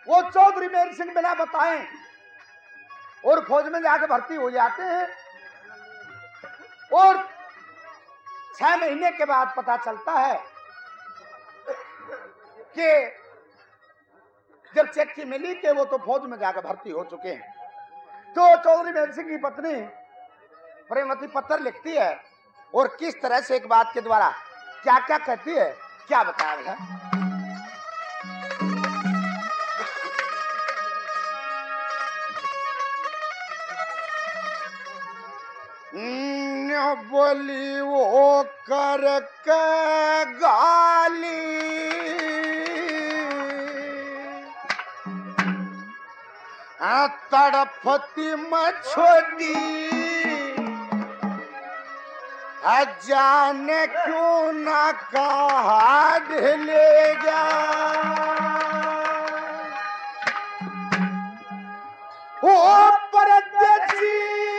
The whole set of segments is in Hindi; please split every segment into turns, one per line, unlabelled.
वो चौधरी मेहर सिंह बिना बताए और फौज में जाकर भर्ती हो जाते हैं और 6 महीने के बाद पता चलता है कि जब चिट्ठी मिली कि वो तो फौज में जाकर भर्ती हो चुके हैं, तो चौधरी मेहर सिंह की पत्नी प्रेमवती पत्र लिखती है और किस तरह से एक बात के द्वारा क्या क्या कहती है, क्या बताया है। बोली वो कर के गाली तड़फती मछोदी जाने क्यों ना कहा ढलेगा ओ परदेसी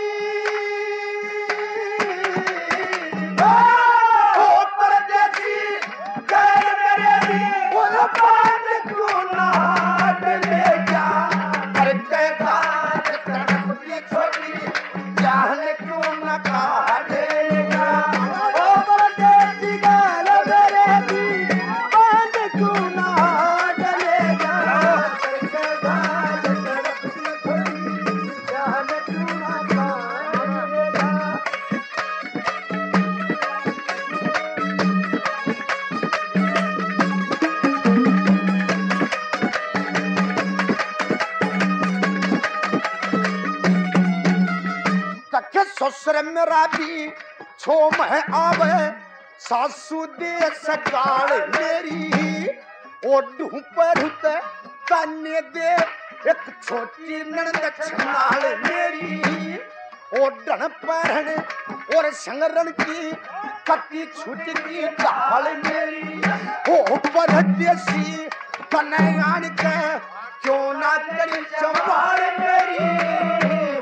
ससुर मेरा भी छो में आवे सासू दे सकाल मेरी ओडू पर हुते ताने दे एक छोटी ननद छनाल मेरी ओडन पहन और संगरण की कटी छुट की ढाल मेरी ओ परदेसी कन्हैयान के क्यों ना तेरी संभाल मेरी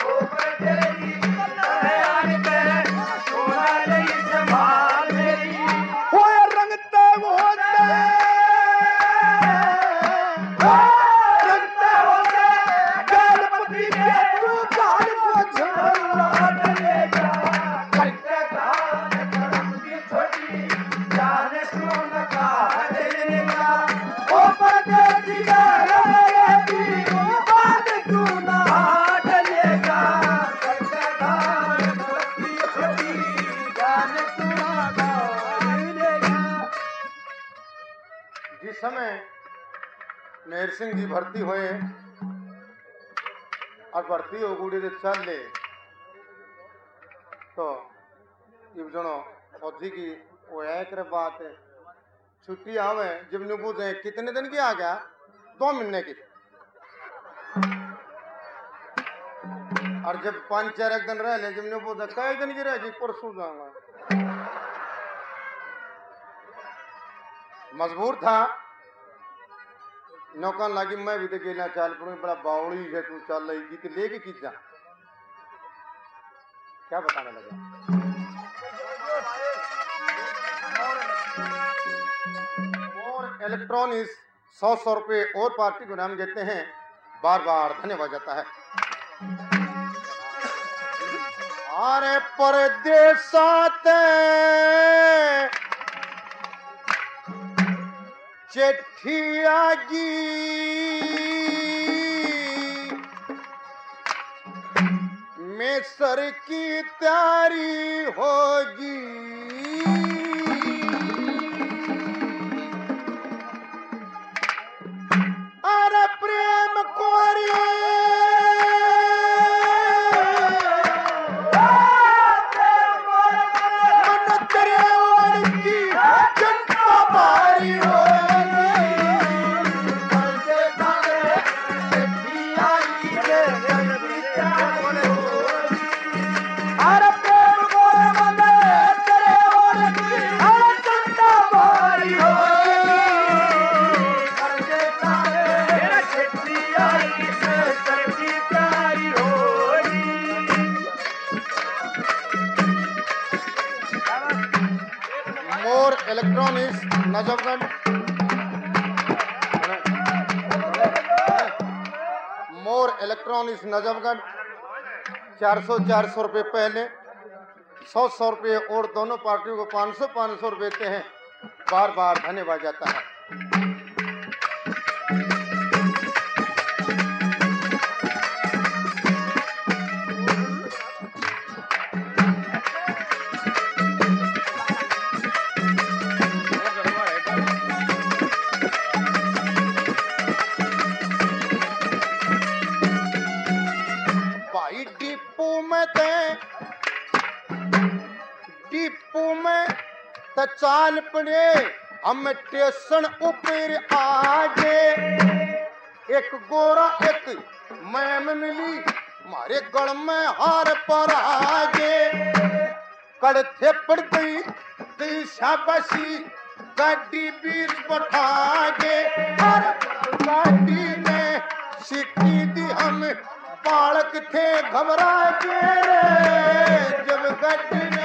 समय मेहर सिंह जी भर्ती हुए और भर्ती हो गुड़ी चल ले तो ये जनो फौजी की वो एक बात छुट्टी आवे जब नु पूछे कितने दिन की आ गया 2 महीने की और जब 5-4 दिन रह ले जब नु पूछे कई दिन की रहेगी परसों जाऊंगा मजबूर था नौकन लगी मैं भी तो गेला चाल पड़ू बड़ा बावड़ी है तू चल रही कि लेके की जा क्या बताने लगा और इलेक्ट्रॉनिक्स 100 रुपए और पार्टी को नाम देते हैं बार बार धन्यवाद जाता है। अरे परदेसाते चिट्ठी आगी में सर की तैयारी होगी अरे प्रेम कोरी मन तेरे और की जनता भारी हो इलेक्ट्रॉनिक्स नजफगंज
इलेक्ट्रॉनिक्स नजफगढ़ 400 रुपये पहले, 100 रुपये और दोनों पार्टियों को 500 रुपये देते हैं। बार बार धन्यवाद जाता है। डिपो में तो चाल पड़े हम स्टेशन ऊपर आगे। एक गोरा एक मैम मिली मारे गल में हार पर आगे। कड़थे पड़ गई शाबाशी गाड़ी बीच बैठा गे। गाड़ी ने सीटी दी हम बालक थे घबरा के। जब गाड़ी ने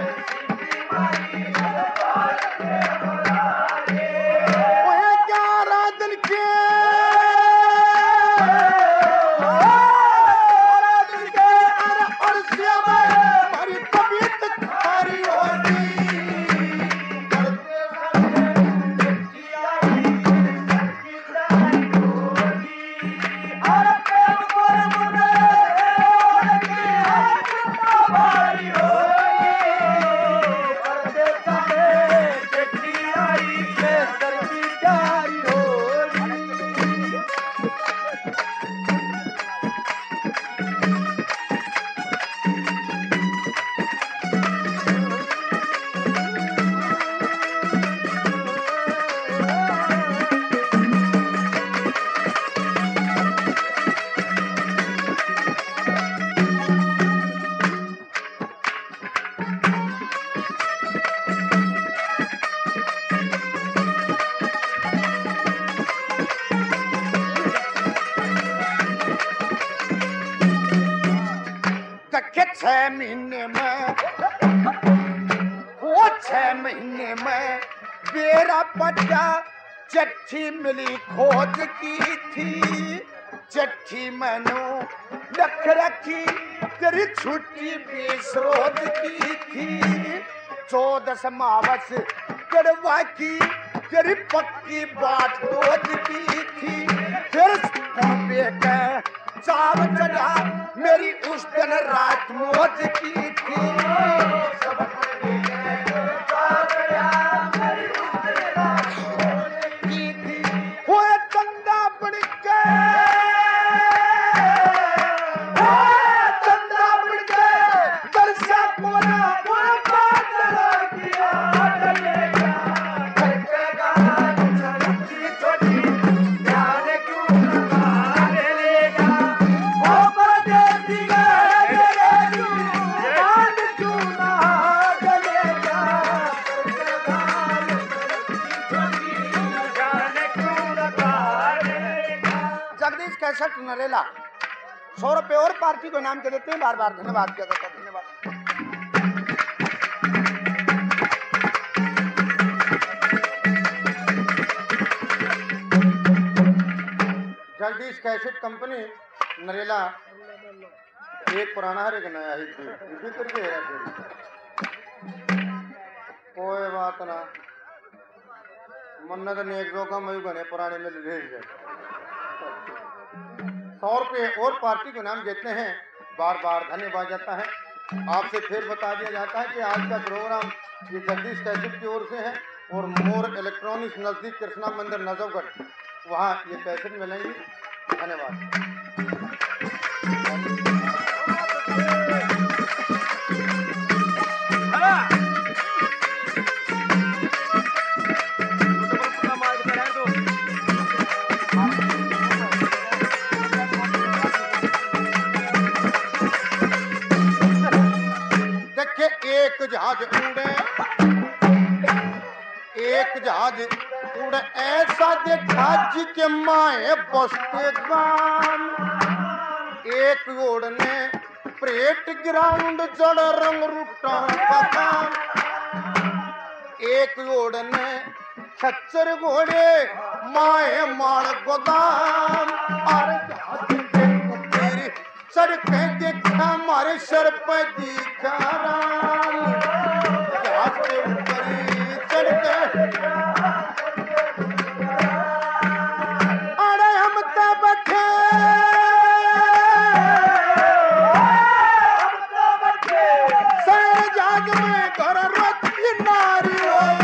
वो 6 महीने में मेरा बच्चा चिट्ठी मिली खोज की थी। चिट्ठी मैंने लिख रखी तेरी छुट्टी 20 रोज की थी। 14 मावस करवा की तेरी पक्की बात रोज की थी। फिर चाव चढ़ा मेरी उस दिन रात मौज की थी। नरेला 100 रुपये और पार्टी को नाम के देते हैं। बार बार धन्यवाद किया जाता है। धन्यवाद। जगदीश कैसेट कंपनी नरेला एक पुराना है एक नया ही करके है। कोई बात ना मन्नत नेक रोका मयू बने पुराने में भेज जाए। 100 रुपये और पार्टी को नाम देते हैं। बार बार धन्यवाद जाता है। आपसे फिर बता दिया जाता है कि आज का प्रोग्राम ये जगदीश कैसेट की ओर से है और मोर इलेक्ट्रॉनिक्स नजदीक कृष्णा मंदिर नजफगढ़, वहाँ ये कैसेट मिलेंगी। धन्यवाद। एक जहाज उड़े ऐसा देखा जी के माए बसते गाम। एक ओढ़ने परेड ग्राउंड जड़ रंग रूटा बदाम। एक ओढ़ने खच्चर घोड़े माए मार गोदाम। और जहाज के चढ़के देखा हमारे सर पर दिखा राम जहाज के ऊपर चढ़के अरे हम तो बैठे सर जाग में घर रोती नारी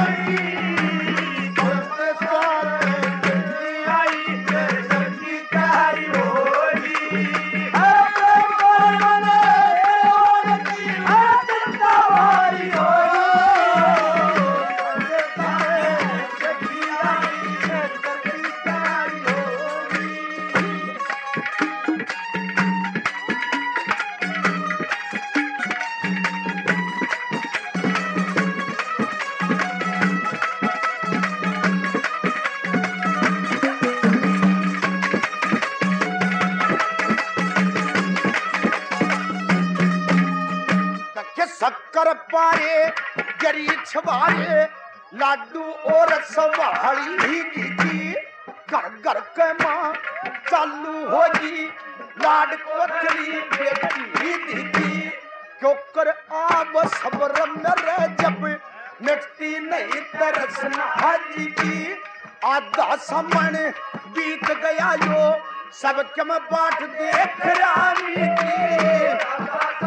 शक्कर पारे गरी छवारे लाडू और सवाली की घर घर के माँ चालू होगी लाड कोचली बेटी दीदी क्योंकर आब सब्र मेरे जब मिटती नहीं तरस हाजी की आधा समण बीत गया यो सब कम बाट देख रानी की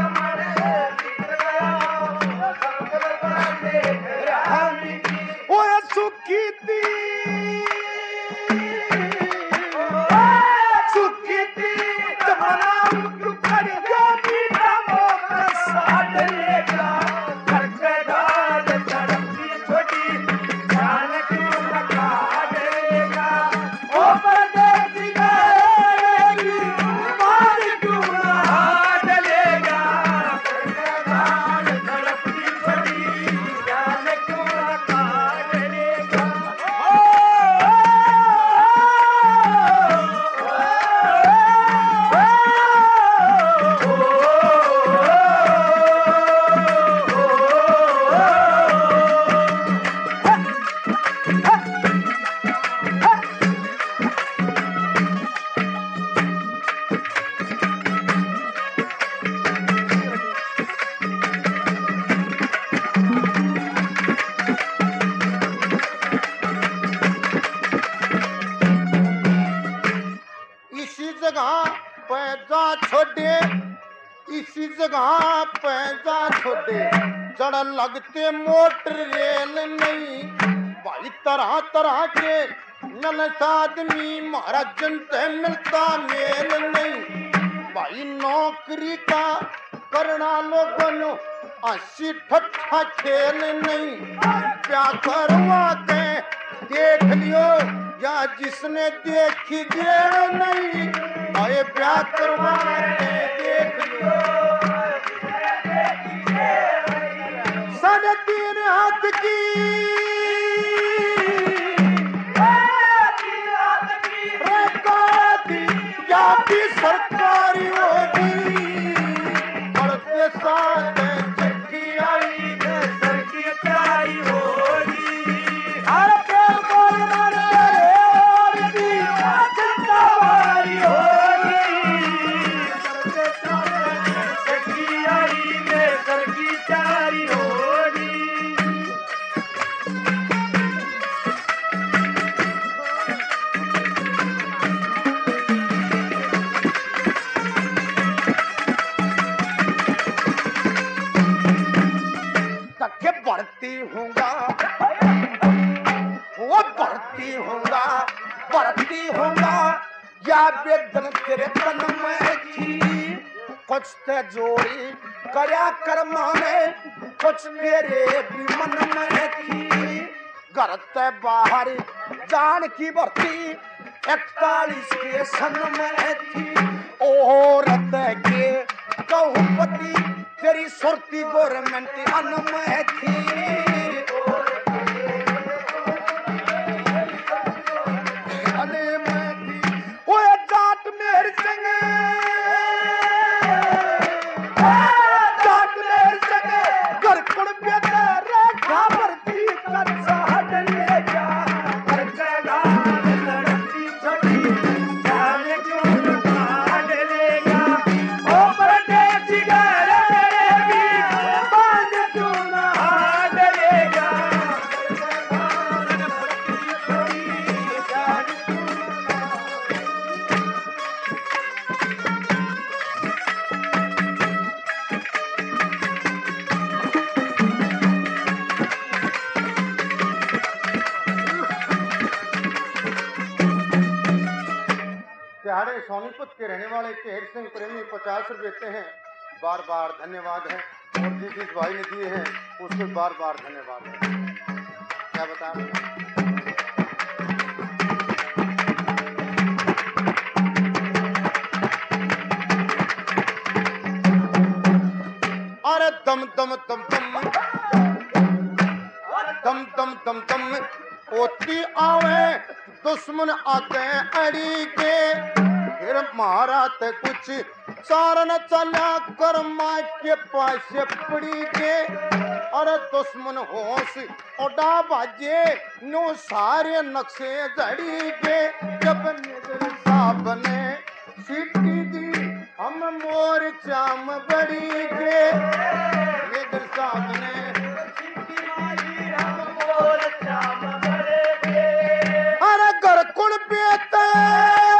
ओए सुखी थी जमाना कर जो मीठा मोका साथ लेगा करके दाद तरफी छोटी जान क्यों लगा देगा ओ परदेसी गएगी मार क्यों हाथ लेगा करके दाद तरफी छोटी जान क्यों लगा देगा इसी जगह पैसा छोड़े इसी जगह पैसा छोड़े चढ़ लगते मोटर रेल नहीं भाई तरह तरह के नलस आदमी मारा जनते मिलता मेल नहीं भाई नौकरी का करना लोगों अस्सी ठट्ठा खेल नहीं क्या करवा के देख लियो या जिसने देखी गया नहीं आए प्यार करवा के देख लियो साढ़े 3 हाथ की रेकाती या भी सरकारी होगी बढ़ते साथ चिट्ठी आई सर की प्यारी होगी बढ़ती हूँगा या बेदन तेरे तन में थी कुछ ते जोड़ी करया कर्मा में कुछ मेरे भी मन में थी घर ते बाहर जान की भर्ती 41 के सन में थी औरत के कहूपति तेरी सुरती गवर्नमेंट अन में थी ओ दिहाड़े सोनीपत के रहने वाले केहर सिंह प्रेमी 50 रुपये देते हैं, बार बार धन्यवाद है। और जिस भाई ने दिए हैं उसको बार बार धन्यवाद है। क्या बताएं? अरे दम दम दम दम दम दम दम दम ओती आवे दुश्मन आके अड़ी के, फिर मारा ते कुछ चारण चला कर माँ के पास पड़ी के। अरे दुश्मन होश उड़ा बाजे नो सारे नक्शे जड़ी के। जब निजर साहब ने सीटी दी हम मोर चाम बड़ी के, निजर साहब ने अरे घर कुण बेते